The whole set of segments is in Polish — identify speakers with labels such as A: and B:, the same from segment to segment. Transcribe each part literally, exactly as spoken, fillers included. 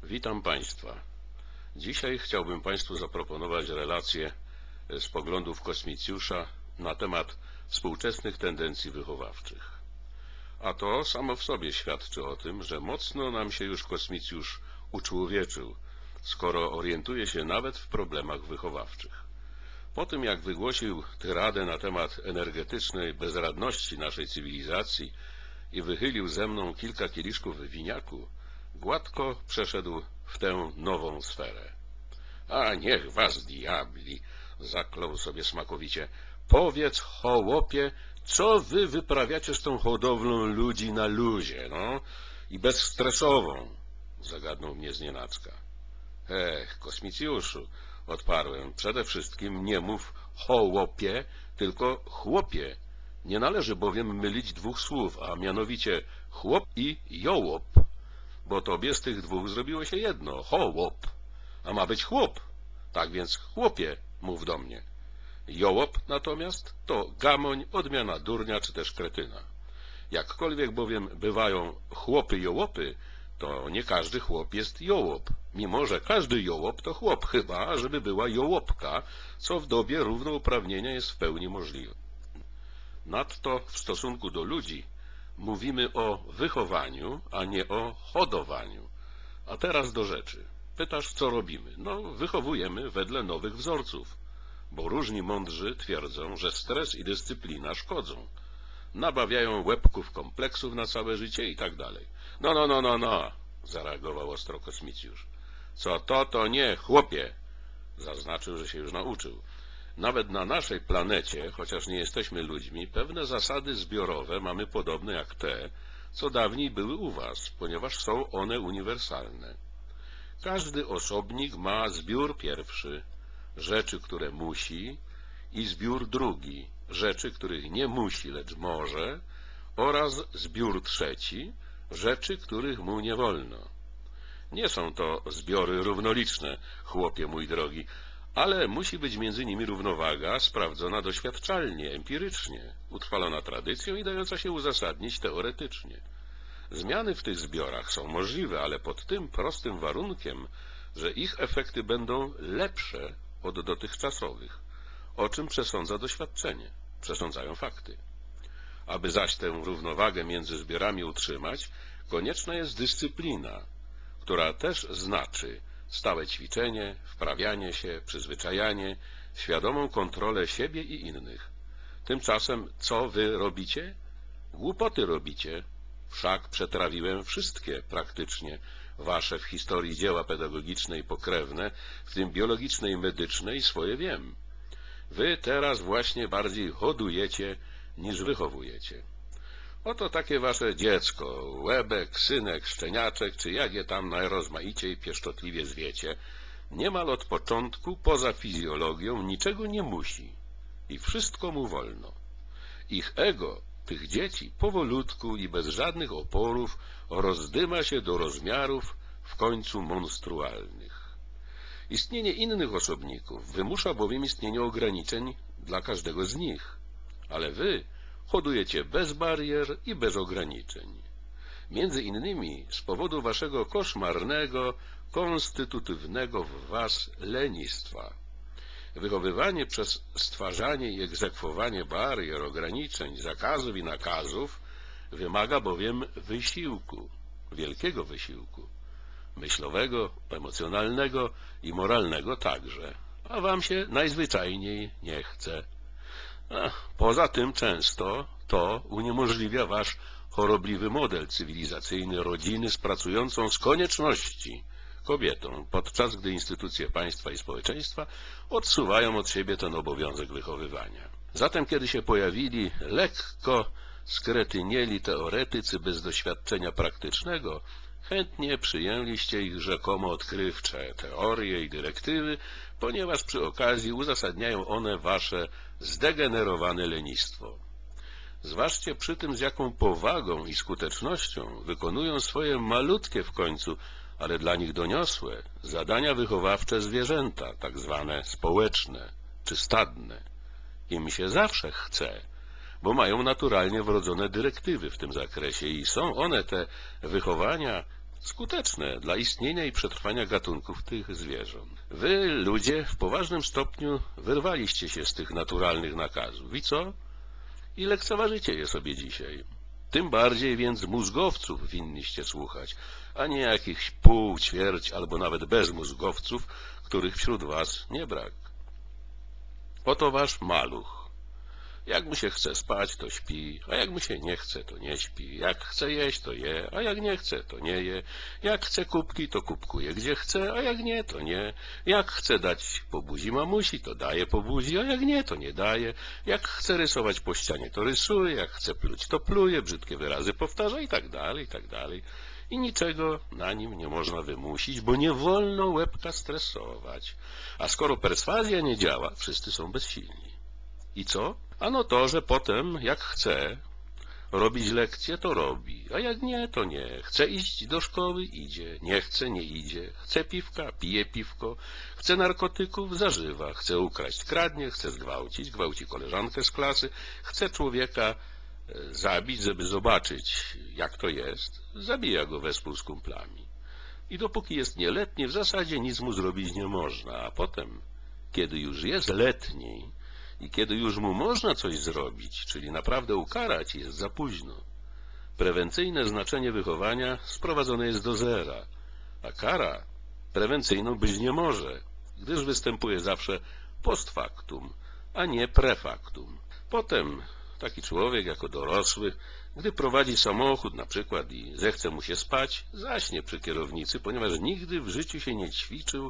A: Witam Państwa. Dzisiaj chciałbym Państwu zaproponować relację z poglądów kosmicjusza na temat współczesnych tendencji wychowawczych. A to samo w sobie świadczy o tym, że mocno nam się już kosmicjusz uczłowieczył, skoro orientuje się nawet w problemach wychowawczych. Po tym, jak wygłosił tyradę na temat energetycznej bezradności naszej cywilizacji i wychylił ze mną kilka kieliszków winiaku, gładko przeszedł w tę nową sferę. A niech was diabli, zaklął sobie smakowicie, powiedz, chołopie, co wy wyprawiacie z tą hodowlą ludzi na luzie, no, i bezstresową, zagadnął mnie znienacka. Ech, kosmicjuszu, odparłem, przede wszystkim nie mów chołopie, tylko chłopie. Nie należy bowiem mylić dwóch słów, a mianowicie chłop i jołop, bo tobie z tych dwóch zrobiło się jedno, chołop, a ma być chłop. Tak więc, chłopie, mów do mnie. Jołop natomiast to gamoń, odmiana durnia czy też kretyna. Jakkolwiek bowiem bywają chłopy jołopy, to nie każdy chłop jest jołop, mimo że każdy jołop to chłop, chyba żeby była jołopka, co w dobie równouprawnienia jest w pełni możliwe. Nadto w stosunku do ludzi mówimy o wychowaniu, a nie o hodowaniu. A teraz do rzeczy. Pytasz, co robimy? No, wychowujemy wedle nowych wzorców, bo różni mądrzy twierdzą, że stres i dyscyplina szkodzą. Nabawiają łebków kompleksów na całe życie i tak dalej. No, no, no, no, no, zareagował ostro kosmicjusz. Co to, to nie, chłopie, zaznaczył, że się już nauczył. Nawet na naszej planecie, chociaż nie jesteśmy ludźmi, pewne zasady zbiorowe mamy podobne jak te, co dawniej były u was, ponieważ są one uniwersalne. Każdy osobnik ma zbiór pierwszy, rzeczy, które musi, i zbiór drugi, rzeczy, których nie musi, lecz może, oraz zbiór trzeci, rzeczy, których mu nie wolno. Nie są to zbiory równoliczne, chłopie mój drogi, ale musi być między nimi równowaga sprawdzona doświadczalnie, empirycznie, utrwalona tradycją i dająca się uzasadnić teoretycznie. Zmiany w tych zbiorach są możliwe, ale pod tym prostym warunkiem, że ich efekty będą lepsze od dotychczasowych, o czym przesądza doświadczenie, przesądzają fakty. Aby zaś tę równowagę między zbiorami utrzymać, konieczna jest dyscyplina, która też znaczy stałe ćwiczenie, wprawianie się, przyzwyczajanie, świadomą kontrolę siebie i innych. Tymczasem co wy robicie? Głupoty robicie. Wszak przetrawiłem wszystkie praktycznie wasze w historii dzieła pedagogiczne i pokrewne, w tym biologiczne i medyczne, i swoje wiem. Wy teraz właśnie bardziej hodujecie niż wychowujecie. Oto takie wasze dziecko, łebek, synek, szczeniaczek, czy jak je tam najrozmaiciej pieszczotliwie zwiecie, niemal od początku, poza fizjologią, niczego nie musi i wszystko mu wolno. Ich ego, tych dzieci, powolutku i bez żadnych oporów rozdyma się do rozmiarów w końcu monstrualnych. Istnienie innych osobników wymusza bowiem istnienie ograniczeń dla każdego z nich, ale wy hodujecie bez barier i bez ograniczeń. Między innymi z powodu waszego koszmarnego, konstytutywnego w was lenistwa. Wychowywanie przez stwarzanie i egzekwowanie barier, ograniczeń, zakazów i nakazów wymaga bowiem wysiłku, wielkiego wysiłku, myślowego, emocjonalnego i moralnego także, a wam się najzwyczajniej nie chce. Ach, poza tym często to uniemożliwia wasz chorobliwy model cywilizacyjny rodziny z pracującą z konieczności kobietą, podczas gdy instytucje państwa i społeczeństwa odsuwają od siebie ten obowiązek wychowywania. Zatem, kiedy się pojawili lekko skretynieli teoretycy bez doświadczenia praktycznego, chętnie przyjęliście ich rzekomo odkrywcze teorie i dyrektywy, ponieważ przy okazji uzasadniają one wasze zdegenerowane lenistwo. Zważcie przy tym, z jaką powagą i skutecznością wykonują swoje malutkie w końcu, ale dla nich doniosłe, zadania wychowawcze zwierzęta, tak zwane społeczne czy stadne. Im się zawsze chce, bo mają naturalnie wrodzone dyrektywy w tym zakresie i są one, te wychowania, skuteczne dla istnienia i przetrwania gatunków tych zwierząt. Wy, ludzie, w poważnym stopniu wyrwaliście się z tych naturalnych nakazów. I co? I lekceważycie je sobie dzisiaj. Tym bardziej więc mózgowców winniście słuchać, a nie jakichś pół, ćwierć albo nawet bezmózgowców, których wśród was nie brak. Oto wasz maluch. Jak mu się chce spać, to śpi, a jak mu się nie chce, to nie śpi. Jak chce jeść, to je, a jak nie chce, to nie je. Jak chce kubki, to kubkuje gdzie chce, a jak nie, to nie. Jak chce dać po buzi mamusi, to daje po buzi, a jak nie, to nie daje. Jak chce rysować po ścianie, to rysuje, jak chce pluć, to pluje, brzydkie wyrazy powtarza i tak dalej, i tak dalej. I niczego na nim nie można wymusić, bo nie wolno łebka stresować. A skoro perswazja nie działa, wszyscy są bezsilni. I co? Ano to, że potem, jak chce robić lekcje, to robi, a jak nie, to nie. Chce iść do szkoły, idzie, nie chce, nie idzie. Chce piwka, pije piwko, chce narkotyków, zażywa, chce ukraść, kradnie, chce zgwałcić, gwałci koleżankę z klasy, chce człowieka zabić, żeby zobaczyć, jak to jest, zabija go wespół z kumplami. I dopóki jest nieletni, w zasadzie nic mu zrobić nie można, a potem, kiedy już jest letni, i kiedy już mu można coś zrobić, czyli naprawdę ukarać, jest za późno. Prewencyjne znaczenie wychowania sprowadzone jest do zera, a kara prewencyjną być nie może, gdyż występuje zawsze post factum, a nie pre factum. Potem taki człowiek jako dorosły, gdy prowadzi samochód na przykład i zechce mu się spać, zaśnie przy kierownicy, ponieważ nigdy w życiu się nie ćwiczył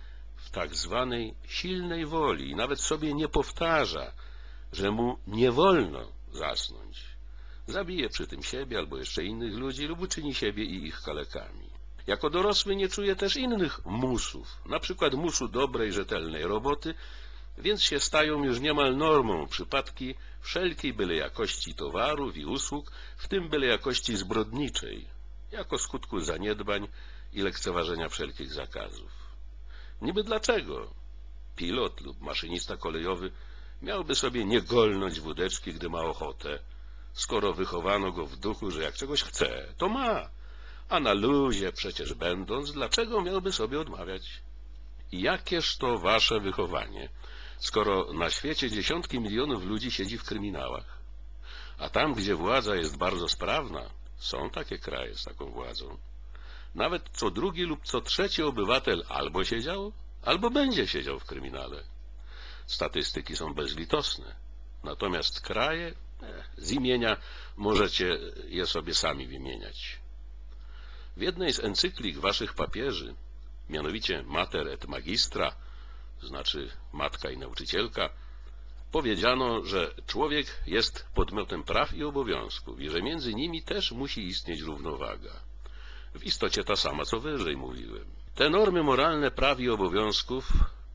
A: w tak zwanej silnej woli i nawet sobie nie powtarza, że mu nie wolno zasnąć. Zabije przy tym siebie albo jeszcze innych ludzi lub uczyni siebie i ich kalekami. Jako dorosły nie czuje też innych musów, na przykład musu dobrej, rzetelnej roboty, więc się stają już niemal normą przypadki wszelkiej byle jakości towarów i usług, w tym byle jakości zbrodniczej, jako skutku zaniedbań i lekceważenia wszelkich zakazów. Niby dlaczego pilot lub maszynista kolejowy miałby sobie nie golnąć wódeczki, gdy ma ochotę, skoro wychowano go w duchu, że jak czegoś chce, to ma, a na luzie przecież będąc, dlaczego miałby sobie odmawiać? I jakież to wasze wychowanie, skoro na świecie dziesiątki milionów ludzi siedzi w kryminałach, a tam, gdzie władza jest bardzo sprawna, są takie kraje z taką władzą, nawet co drugi lub co trzeci obywatel albo siedział, albo będzie siedział w kryminale. Statystyki są bezlitosne. Natomiast kraje, eh, z imienia możecie je sobie sami wymieniać. W jednej z encyklik waszych papieży, mianowicie Mater et Magistra, to znaczy matka i nauczycielka, powiedziano, że człowiek jest podmiotem praw i obowiązków i że między nimi też musi istnieć równowaga. W istocie ta sama, co wyżej mówiłem. Te normy moralne praw i obowiązków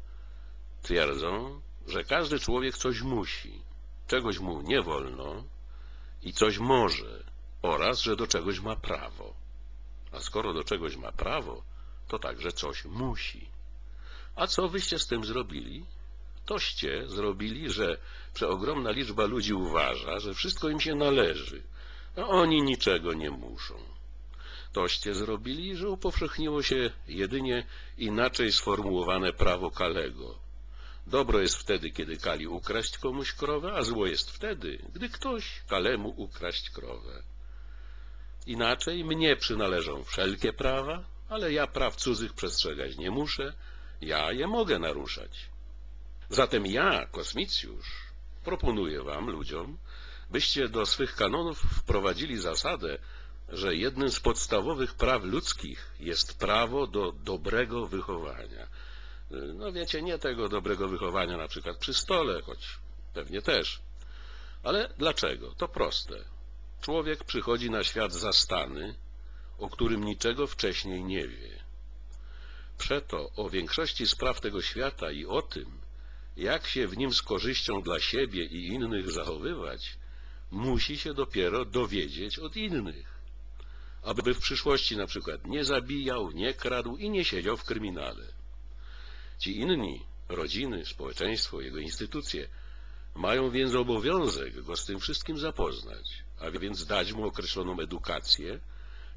A: twierdzą, że każdy człowiek coś musi, czegoś mu nie wolno i coś może, oraz, że do czegoś ma prawo. A skoro do czegoś ma prawo, to także coś musi. A co wyście z tym zrobili? Toście zrobili, że przeogromna liczba ludzi uważa, że wszystko im się należy, a oni niczego nie muszą. Toście zrobili, że upowszechniło się jedynie inaczej sformułowane prawo Kalego. Dobro jest wtedy, kiedy kali ukraść komuś krowę, a zło jest wtedy, gdy ktoś kalemu ukraść krowę. Inaczej mnie przynależą wszelkie prawa, ale ja praw cudzych przestrzegać nie muszę, ja je mogę naruszać. Zatem ja, Kosmicjusz, proponuję wam, ludziom, byście do swych kanonów wprowadzili zasadę, że jednym z podstawowych praw ludzkich jest prawo do dobrego wychowania. No wiecie, nie tego dobrego wychowania na przykład przy stole, choć pewnie też. Ale dlaczego? To proste. Człowiek przychodzi na świat zastany, o którym niczego wcześniej nie wie. Przeto o większości spraw tego świata i o tym, jak się w nim z korzyścią dla siebie i innych zachowywać, musi się dopiero dowiedzieć od innych, aby w przyszłości na przykład nie zabijał, nie kradł i nie siedział w kryminale. Ci inni, rodziny, społeczeństwo, jego instytucje, mają więc obowiązek go z tym wszystkim zapoznać, a więc dać mu określoną edukację,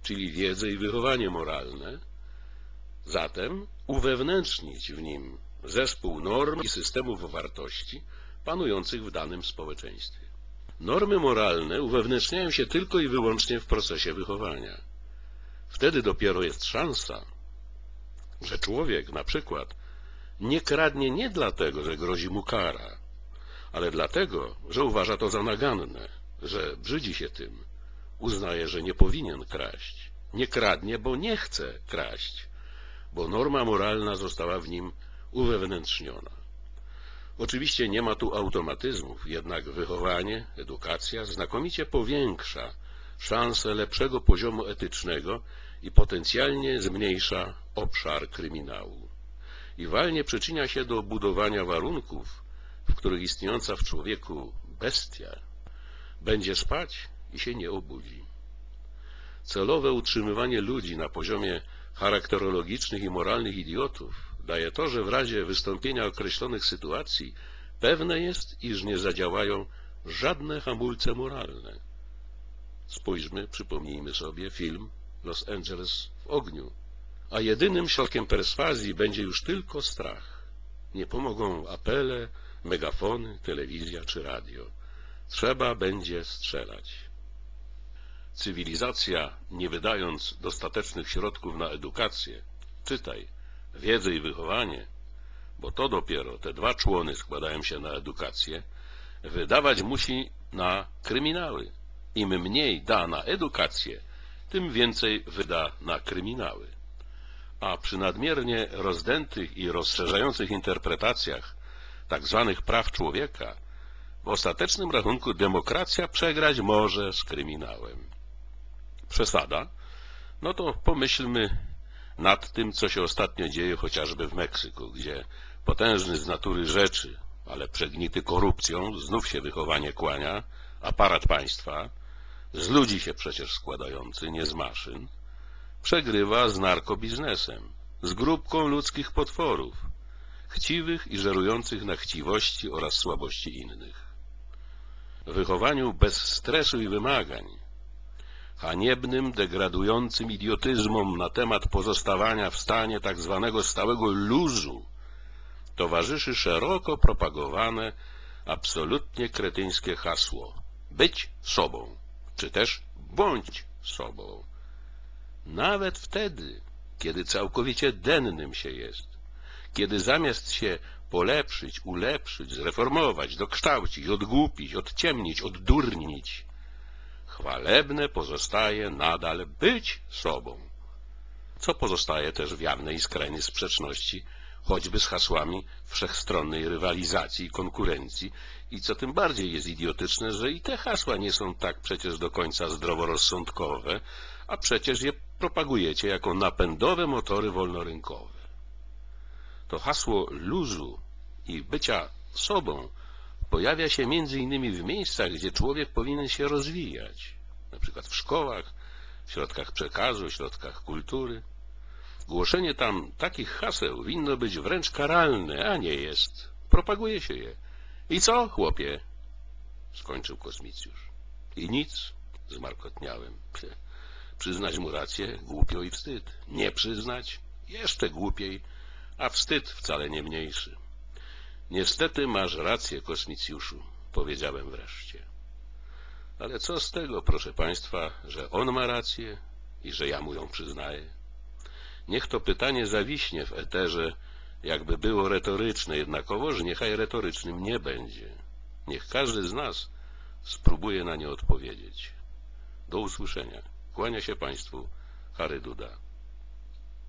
A: czyli wiedzę i wychowanie moralne, zatem uwewnętrznić w nim zespół norm i systemów wartości panujących w danym społeczeństwie. Normy moralne uwewnętrzniają się tylko i wyłącznie w procesie wychowania. Wtedy dopiero jest szansa, że człowiek na przykład nie kradnie nie dlatego, że grozi mu kara, ale dlatego, że uważa to za naganne, że brzydzi się tym, uznaje, że nie powinien kraść. Nie kradnie, bo nie chce kraść, bo norma moralna została w nim uwewnętrzniona. Oczywiście nie ma tu automatyzmów, jednak wychowanie, edukacja znakomicie powiększa szanse lepszego poziomu etycznego i potencjalnie zmniejsza obszar kryminału. I walnie przyczynia się do budowania warunków, w których istniejąca w człowieku bestia będzie spać i się nie obudzi. Celowe utrzymywanie ludzi na poziomie charakterologicznych i moralnych idiotów daje to, że w razie wystąpienia określonych sytuacji pewne jest, iż nie zadziałają żadne hamulce moralne. Spójrzmy, przypomnijmy sobie film Los Angeles w ogniu. A jedynym środkiem perswazji będzie już tylko strach. Nie pomogą apele, megafony, telewizja czy radio. Trzeba będzie strzelać. Cywilizacja, nie wydając dostatecznych środków na edukację, czytaj, wiedzę i wychowanie, bo to dopiero te dwa człony składają się na edukację, wydawać musi na kryminały. Im mniej da na edukację, tym więcej wyda na kryminały. A przy nadmiernie rozdętych i rozszerzających interpretacjach tak zwanych praw człowieka, w ostatecznym rachunku demokracja przegrać może z kryminałem. Przesada? No to pomyślmy nad tym, co się ostatnio dzieje chociażby w Meksyku, gdzie potężny z natury rzeczy, ale przegnity korupcją, znów się wychowanie kłania, aparat państwa, z ludzi się przecież składający, nie z maszyn, przegrywa z narkobiznesem, z grupką ludzkich potworów, chciwych i żerujących na chciwości oraz słabości innych. W wychowaniu bez stresu i wymagań, haniebnym, degradującym idiotyzmom na temat pozostawania w stanie tak zwanego stałego luzu towarzyszy szeroko propagowane, absolutnie kretyńskie hasło być sobą, czy też bądź sobą. Nawet wtedy, kiedy całkowicie dennym się jest, kiedy zamiast się polepszyć, ulepszyć, zreformować, dokształcić, odgłupić, odciemnić, oddurnić, chwalebne pozostaje nadal być sobą, co pozostaje też w jawnej i skrajnej sprzeczności choćby z hasłami wszechstronnej rywalizacji i konkurencji i co tym bardziej jest idiotyczne, że i te hasła nie są tak przecież do końca zdroworozsądkowe, a przecież je propagujecie jako napędowe motory wolnorynkowe. To hasło luzu i bycia sobą pojawia się między innymi w miejscach, gdzie człowiek powinien się rozwijać, na przykład w szkołach, w środkach przekazu, w środkach kultury. Głoszenie tam takich haseł winno być wręcz karalne, a nie jest. Propaguje się je. I co, chłopie? Skończył kosmicjusz. I nic, zmarkotniałem. Przyznać mu rację, głupio i wstyd. Nie przyznać, jeszcze głupiej, a wstyd wcale nie mniejszy. Niestety masz rację, kosmicjuszu, powiedziałem wreszcie. Ale co z tego, proszę państwa, że on ma rację i że ja mu ją przyznaję? Niech to pytanie zawiśnie w eterze, jakby było retoryczne, jednakowoż niechaj retorycznym nie będzie. Niech każdy z nas spróbuje na nie odpowiedzieć. Do usłyszenia. Kłania się państwu Harry Duda.